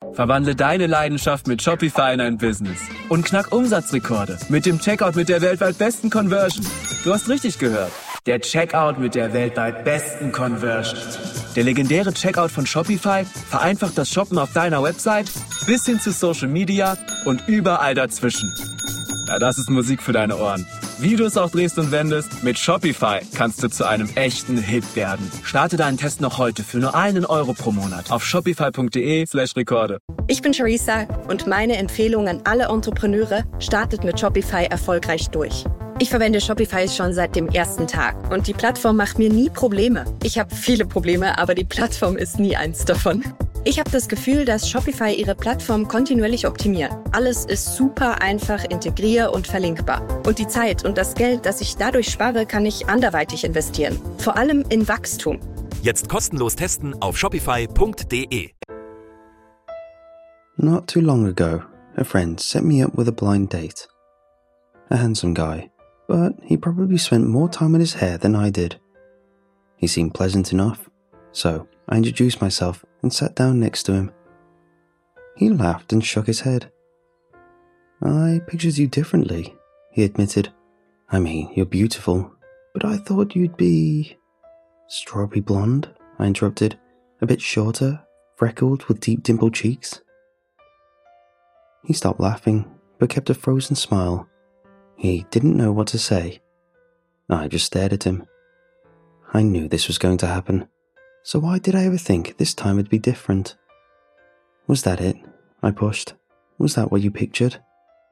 Verwandle deine Leidenschaft mit Shopify in ein Business und knack Umsatzrekorde mit dem Checkout mit der weltweit besten Conversion. Du hast richtig gehört. Der Checkout mit der weltweit besten Conversion. Der legendäre Checkout von Shopify vereinfacht das Shoppen auf deiner Website bis hin zu Social Media und überall dazwischen. Ja, das ist Musik für deine Ohren. Wie du es auch drehst und wendest, mit Shopify kannst du zu einem echten Hit werden. Starte deinen Test noch heute für nur €1 pro Monat auf shopify.de/Rekorde. Ich bin Charissa und meine Empfehlung an alle Entrepreneure: startet mit Shopify erfolgreich durch. Ich verwende Shopify schon seit dem ersten Tag und die Plattform macht mir nie Probleme. Ich habe viele Probleme, aber die Plattform ist nie eins davon. Ich habe das Gefühl, dass Shopify ihre Plattform kontinuierlich optimiert. Alles ist super einfach integrier- und verlinkbar. Und die Zeit und das Geld, das ich dadurch spare, kann ich anderweitig investieren. Vor allem in Wachstum. Jetzt kostenlos testen auf shopify.de. Not too long ago, a friend set me up with a blind date. A handsome guy, but he probably spent more time on his hair than I did. He seemed pleasant enough, so I introduced myself and sat down next to him. He laughed and shook his head. "I pictured you differently," he admitted. "I mean, you're beautiful, but I thought you'd be..." "Strawberry blonde?" I interrupted. "A bit shorter, freckled with deep dimpled cheeks?" He stopped laughing, but kept a frozen smile. He didn't know what to say. I just stared at him. I knew this was going to happen. So why did I ever think this time it'd be different? "Was that it?" I pushed. "Was that what you pictured?"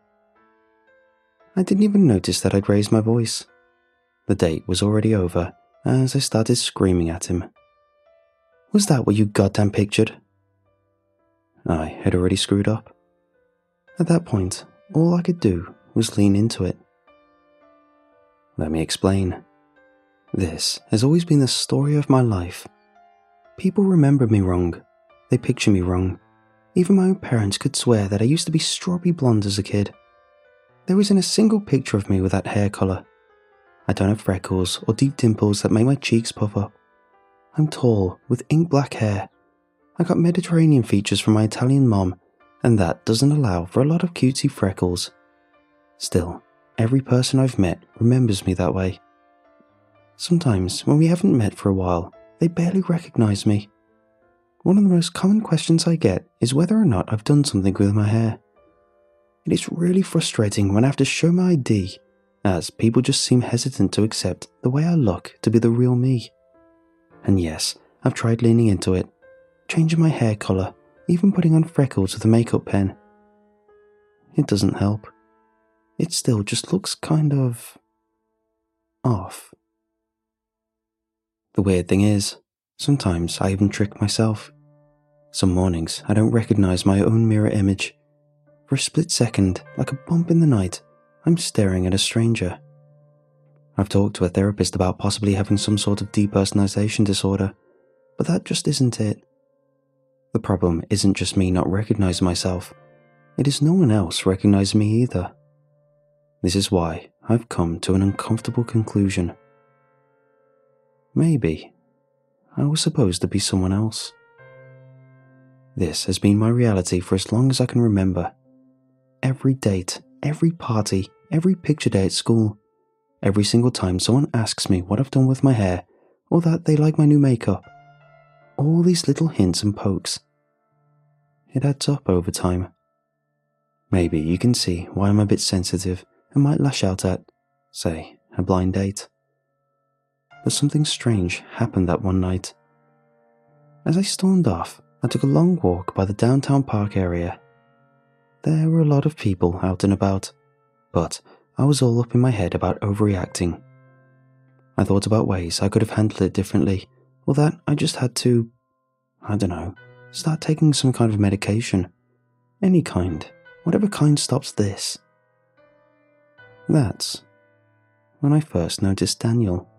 I didn't even notice that I'd raised my voice. The date was already over as I started screaming at him. "Was that what you goddamn pictured?" I had already screwed up. At that point, all I could do was lean into it. Let me explain. This has always been the story of my life. People remember me wrong. They picture me wrong. Even my own parents could swear that I used to be strawberry blonde as a kid. There isn't a single picture of me with that hair colour. I don't have freckles or deep dimples that make my cheeks puff up. I'm tall, with ink black hair. I got Mediterranean features from my Italian mom, and that doesn't allow for a lot of cutesy freckles. Still, every person I've met remembers me that way. Sometimes, when we haven't met for a while, they barely recognise me. One of the most common questions I get is whether or not I've done something with my hair. It is really frustrating when I have to show my ID, as people just seem hesitant to accept the way I look to be the real me. And yes, I've tried leaning into it, changing my hair colour, even putting on freckles with a makeup pen. It doesn't help. It still just looks kind of off. The weird thing is, sometimes I even trick myself. Some mornings I don't recognise my own mirror image. For a split second, like a bump in the night, I'm staring at a stranger. I've talked to a therapist about possibly having some sort of depersonalization disorder, but that just isn't it. The problem isn't just me not recognising myself, it is no one else recognising me either. This is why I've come to an uncomfortable conclusion. Maybe I was supposed to be someone else. This has been my reality for as long as I can remember. Every date, every party, every picture day at school, every single time someone asks me what I've done with my hair or that they like my new makeup. All these little hints and pokes. It adds up over time. Maybe you can see why I'm a bit sensitive and might lash out at, say, a blind date. But something strange happened that one night. As I stormed off, I took a long walk by the downtown park area. There were a lot of people out and about, but I was all up in my head about overreacting. I thought about ways I could have handled it differently, or that I just had to, start taking some kind of medication. Any kind, whatever kind stops this. That's when I first noticed Daniel.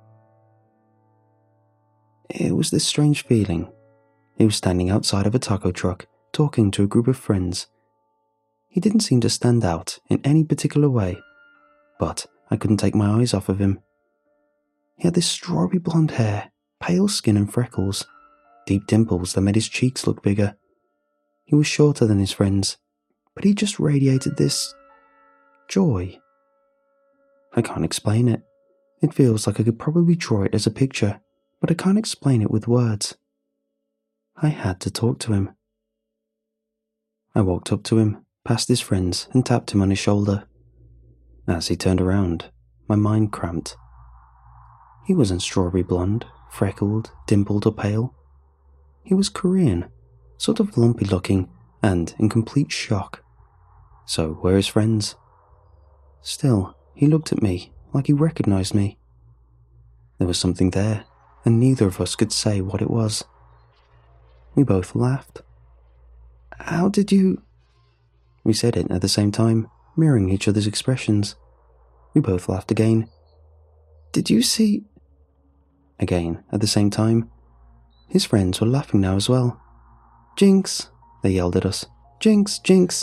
It was this strange feeling. He was standing outside of a taco truck, talking to a group of friends. He didn't seem to stand out in any particular way, but I couldn't take my eyes off of him. He had this strawberry blonde hair, pale skin and freckles, deep dimples that made his cheeks look bigger. He was shorter than his friends, but he just radiated this joy. I can't explain it. It feels like I could probably draw it as a picture, but I can't explain it with words. I had to talk to him. I walked up to him, past his friends, and tapped him on his shoulder. As he turned around, my mind cramped. He wasn't strawberry blonde, freckled, dimpled or pale. He was Korean, sort of lumpy looking, and in complete shock. So were his friends. Still, he looked at me like he recognized me. There was something there, and neither of us could say what it was. We both laughed. "How did you—" We said it at the same time, mirroring each other's expressions. We both laughed again. "Did you see—" Again, at the same time. His friends were laughing now as well. "Jinx!" they yelled at us. "Jinx! Jinx!"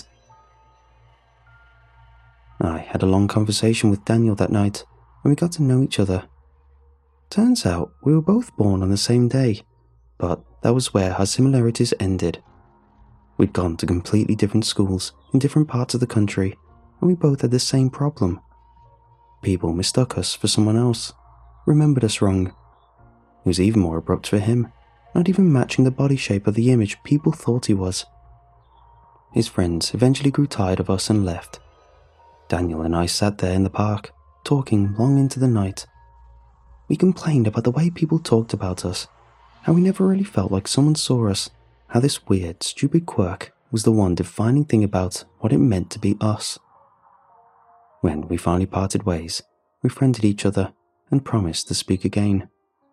I had a long conversation with Daniel that night, and we got to know each other. Turns out we were both born on the same day, but that was where our similarities ended. We'd gone to completely different schools in different parts of the country, and we both had the same problem. People mistook us for someone else, remembered us wrong. It was even more abrupt for him, not even matching the body shape of the image people thought he was. His friends eventually grew tired of us and left. Daniel and I sat there in the park, talking long into the night. We complained about the way people talked about us, how we never really felt like someone saw us, how this weird, stupid quirk was the one defining thing about what it meant to be us. When we finally parted ways, we friended each other and promised to speak again.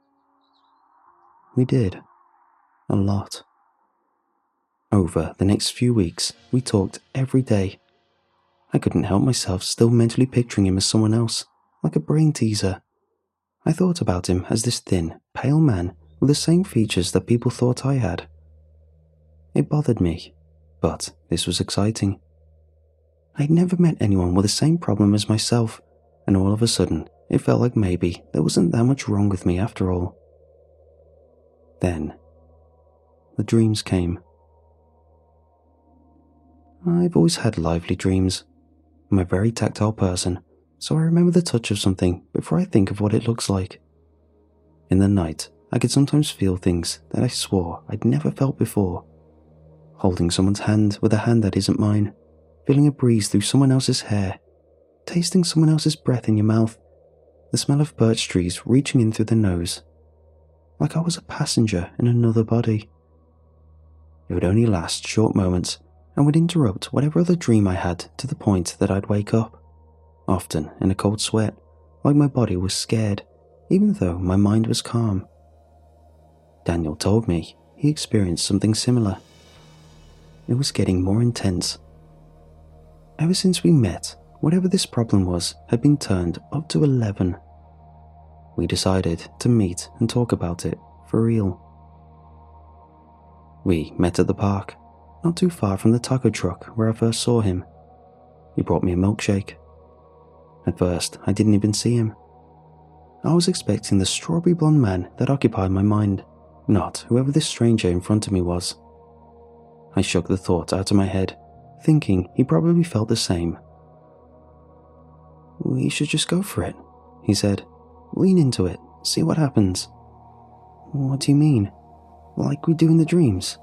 We did. A lot. Over the next few weeks, we talked every day. I couldn't help myself still mentally picturing him as someone else, like a brain teaser. I thought about him as this thin, pale man with the same features that people thought I had. It bothered me, but this was exciting. I'd never met anyone with the same problem as myself, and all of a sudden, it felt like maybe there wasn't that much wrong with me after all. Then, the dreams came. I've always had lively dreams. I'm a very tactile person, so I remember the touch of something before I think of what it looks like. In the night, I could sometimes feel things that I swore I'd never felt before. Holding someone's hand with a hand that isn't mine, feeling a breeze through someone else's hair, tasting someone else's breath in your mouth, the smell of birch trees reaching in through the nose. Like I was a passenger in another body. It would only last short moments and would interrupt whatever other dream I had to the point that I'd wake up, often in a cold sweat, like my body was scared, even though my mind was calm. Daniel told me he experienced something similar. It was getting more intense. Ever since we met, whatever this problem was had been turned up to 11. We decided to meet and talk about it for real. We met at the park, not too far from the taco truck where I first saw him. He brought me a milkshake. At first, I didn't even see him. I was expecting the strawberry blonde man that occupied my mind, not whoever this stranger in front of me was. I shook the thought out of my head, thinking he probably felt the same. "We should just go for it," he said. "Lean into it, see what happens." "What do you mean? Like we do in the dreams?"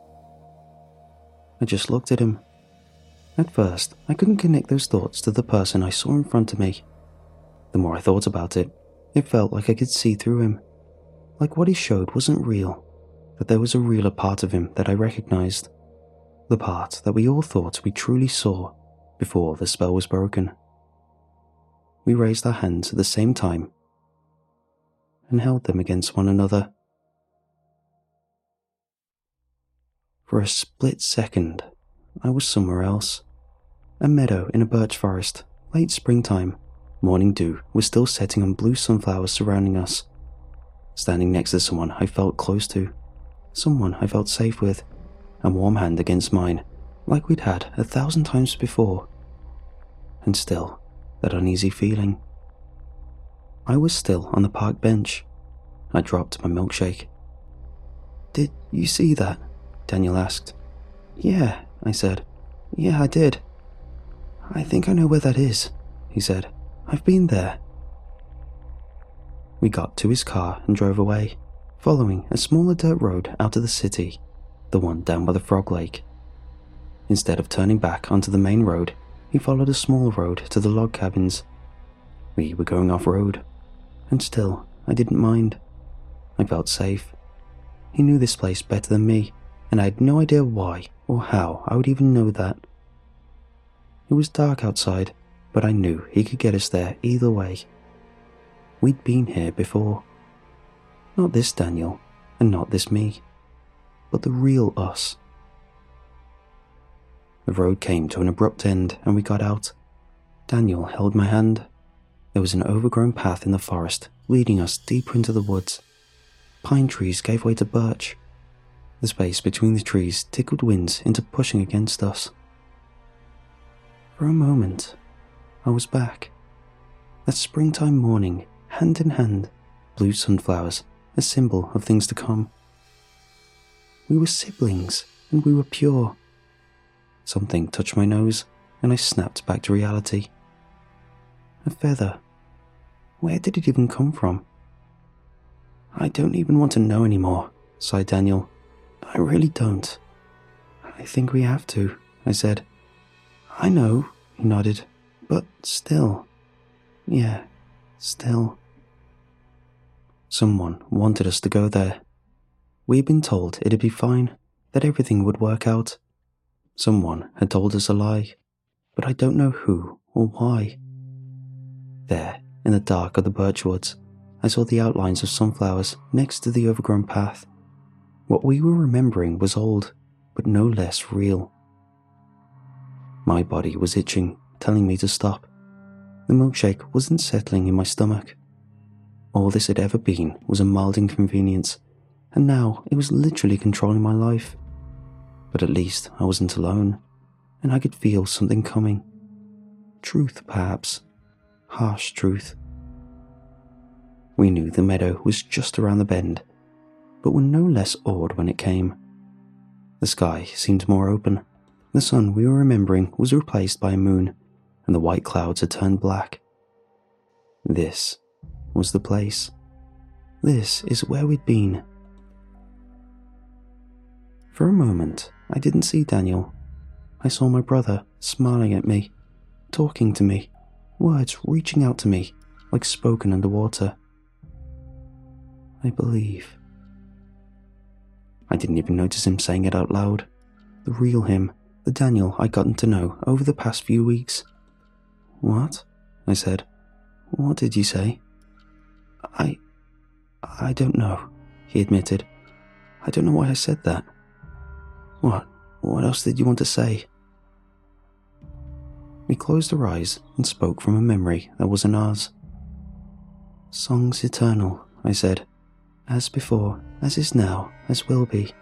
I just looked at him. At first, I couldn't connect those thoughts to the person I saw in front of me. The more I thought about it, it felt like I could see through him. Like what he showed wasn't real, that there was a realer part of him that I recognized. The part that we all thought we truly saw before the spell was broken. We raised our hands at the same time and held them against one another. For a split second, I was somewhere else. A meadow in a birch forest, late springtime. Morning dew was still setting on blue sunflowers surrounding us. Standing next to someone I felt close to, someone I felt safe with, a warm hand against mine, like we'd had 1,000 times before. And still, that uneasy feeling. I was still on the park bench. I dropped my milkshake. "Did you see that?" Daniel asked. "Yeah," I said. "Yeah, I did. I think I know where that is," he said. "I've been there." We got to his car and drove away, following a smaller dirt road out of the city, the one down by the Frog Lake. Instead of turning back onto the main road, he followed a small road to the log cabins. We were going off-road, and still, I didn't mind. I felt safe. He knew this place better than me, and I had no idea why or how I would even know that. It was dark outside, but I knew he could get us there either way. We'd been here before. Not this Daniel, and not this me, but the real us. The road came to an abrupt end and we got out. Daniel held my hand. There was an overgrown path in the forest leading us deeper into the woods. Pine trees gave way to birch. The space between the trees tickled winds into pushing against us. For a moment, I was back. That springtime morning, hand in hand, blue sunflowers, a symbol of things to come. We were siblings, and we were pure. Something touched my nose, and I snapped back to reality. A feather. Where did it even come from? "I don't even want to know anymore," sighed Daniel. "I really don't." "I think we have to," I said. "I know," he nodded, "but still. Yeah, still." Someone wanted us to go there. We had been told it'd be fine, that everything would work out. Someone had told us a lie, but I don't know who or why. There, in the dark of the birch woods, I saw the outlines of sunflowers next to the overgrown path. What we were remembering was old, but no less real. My body was itching, telling me to stop. The milkshake wasn't settling in my stomach. All this had ever been was a mild inconvenience, and now it was literally controlling my life. But at least I wasn't alone, and I could feel something coming. Truth, perhaps. Harsh truth. We knew the meadow was just around the bend, but were no less awed when it came. The sky seemed more open. The sun we were remembering was replaced by a moon, and the white clouds had turned black. This was the place. This is where we'd been. For a moment, I didn't see Daniel. I saw my brother smiling at me, talking to me, words reaching out to me like spoken underwater. "I believe." I didn't even notice him saying it out loud. The real him, the Daniel I'd gotten to know over the past few weeks. "What?" I said. "What did you say?" I don't know," he admitted. "I don't know why I said that." What else did you want to say?" We closed our eyes and spoke from a memory that wasn't ours. "Songs eternal," I said. "As before, as is now, as will be."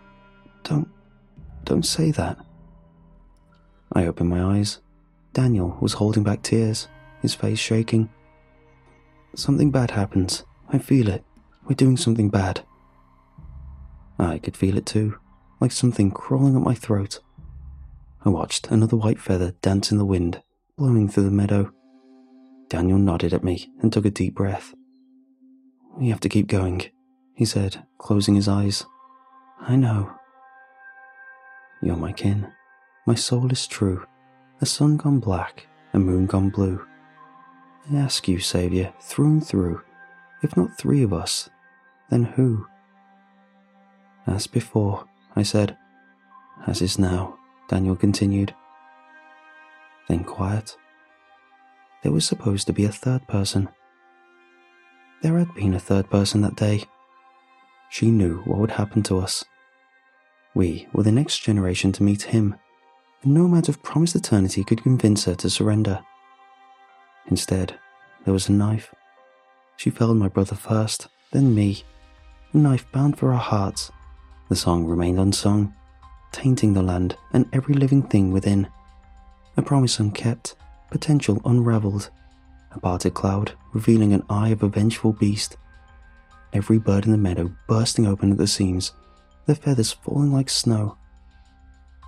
Don't say that." I opened my eyes. Daniel was holding back tears, his face shaking. "Something bad happens. I feel it. We're doing something bad." I could feel it too, like something crawling up my throat. I watched another white feather dance in the wind, blowing through the meadow. Daniel nodded at me and took a deep breath. "We have to keep going," he said, closing his eyes. "I know." "You're my kin. My soul is true. A sun gone black, a moon gone blue. I ask you, Saviour, through and through, if not three of us, then who?" "As before," I said. "As is now," Daniel continued. Then quiet. There was supposed to be a third person. There had been a third person that day. She knew what would happen to us. We were the next generation to meet him, and no amount of promised eternity could convince her to surrender. Instead, there was a knife. She felled my brother first, then me. A knife bound for our hearts. The song remained unsung, tainting the land and every living thing within. A promise unkept, potential unravelled. A parted cloud revealing an eye of a vengeful beast. Every bird in the meadow bursting open at the seams, their feathers falling like snow.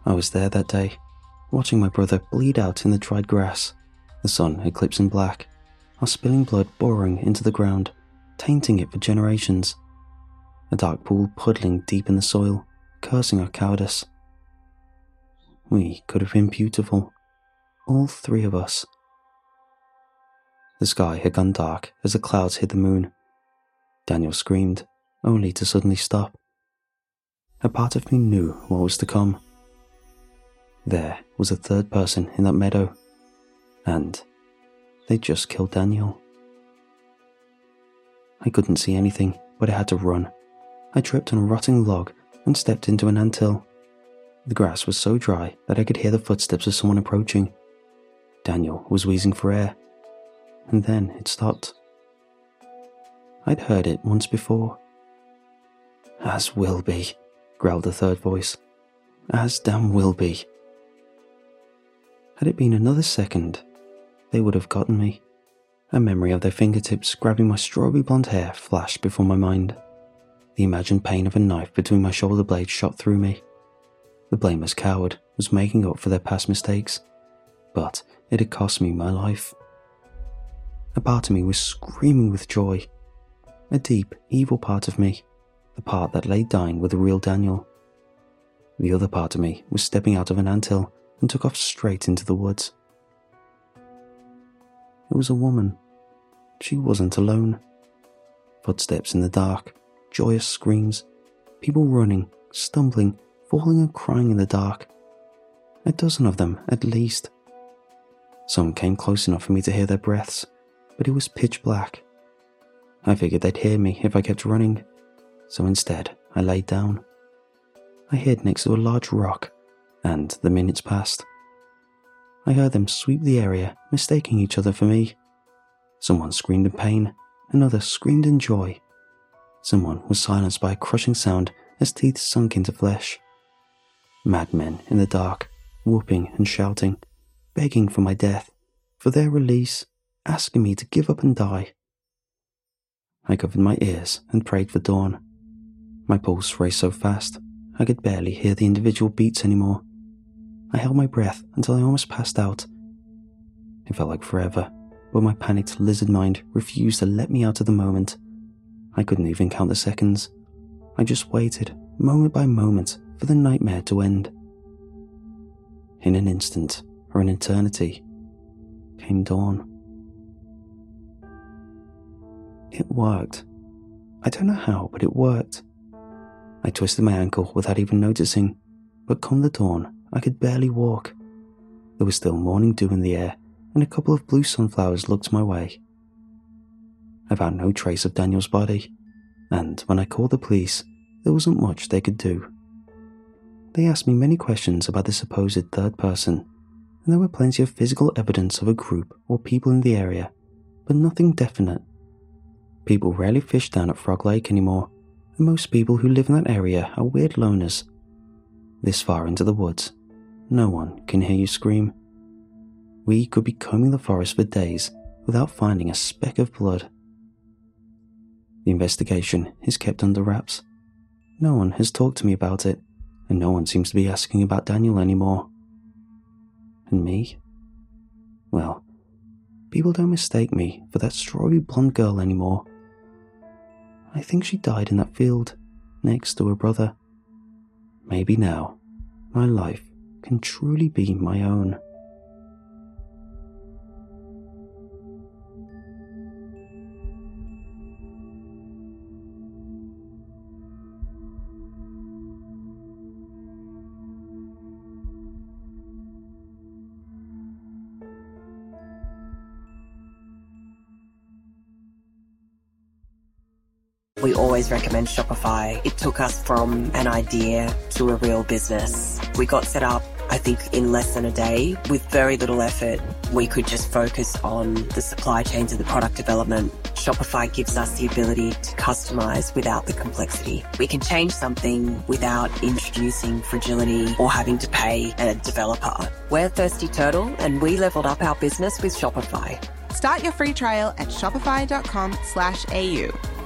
I was there that day, watching my brother bleed out in the dried grass, the sun eclipsing black, our spilling blood boring into the ground, tainting it for generations. A dark pool puddling deep in the soil, cursing our cowardice. We could have been beautiful, all three of us. The sky had gone dark as the clouds hid the moon. Daniel screamed, only to suddenly stop. A part of me knew what was to come. There was a third person in that meadow, and they'd just killed Daniel. I couldn't see anything, but I had to run. I tripped on a rotting log and stepped into an anthill. The grass was so dry that I could hear the footsteps of someone approaching. Daniel was wheezing for air, and then it stopped. I'd heard it once before. "As will be," growled the third voice. "As damn will be." Had it been another second, they would have gotten me. A memory of their fingertips grabbing my strawberry blonde hair flashed before my mind. The imagined pain of a knife between my shoulder blades shot through me. The blameless coward was making up for their past mistakes, but it had cost me my life. A part of me was screaming with joy. A deep, evil part of me, the part that lay dying with the real Daniel. The other part of me was stepping out of an anthill and took off straight into the woods. It was a woman. She wasn't alone. Footsteps in the dark, joyous screams, people running, stumbling, falling and crying in the dark. A dozen of them, at least. Some came close enough for me to hear their breaths, but it was pitch black. I figured they'd hear me if I kept running, so instead I laid down. I hid next to a large rock, and the minutes passed. I heard them sweep the area, mistaking each other for me. Someone screamed in pain, another screamed in joy. Someone was silenced by a crushing sound as teeth sunk into flesh. Madmen in the dark, whooping and shouting, begging for my death, for their release, asking me to give up and die. I covered my ears and prayed for dawn. My pulse raced so fast, I could barely hear the individual beats anymore. I held my breath until I almost passed out. It felt like forever, but my panicked lizard mind refused to let me out of the moment. I couldn't even count the seconds. I just waited, moment by moment, for the nightmare to end. In an instant, or an eternity, came dawn. It worked. I don't know how, but it worked. I twisted my ankle without even noticing, but come the dawn, I could barely walk. There was still morning dew in the air, and a couple of blue sunflowers looked my way. I found no trace of Daniel's body, and when I called the police, there wasn't much they could do. They asked me many questions about the supposed third person, and there were plenty of physical evidence of a group or people in the area, but nothing definite. People rarely fish down at Frog Lake anymore, and most people who live in that area are weird loners. This far into the woods, no one can hear you scream. We could be combing the forest for days without finding a speck of blood. The investigation is kept under wraps. No one has talked to me about it, and no one seems to be asking about Daniel anymore. And me? Well, people don't mistake me for that strawberry blonde girl anymore. I think she died in that field, next to her brother. Maybe now, my life can truly be my own. We always recommend Shopify. It took us from an idea to a real business. We got set up, I think, in less than a day. With very little effort, we could just focus on the supply chains and the product development. Shopify gives us the ability to customize without the complexity. We can change something without introducing fragility or having to pay a developer. We're Thirsty Turtle, and we leveled up our business with Shopify. Start your free trial at shopify.com/AU.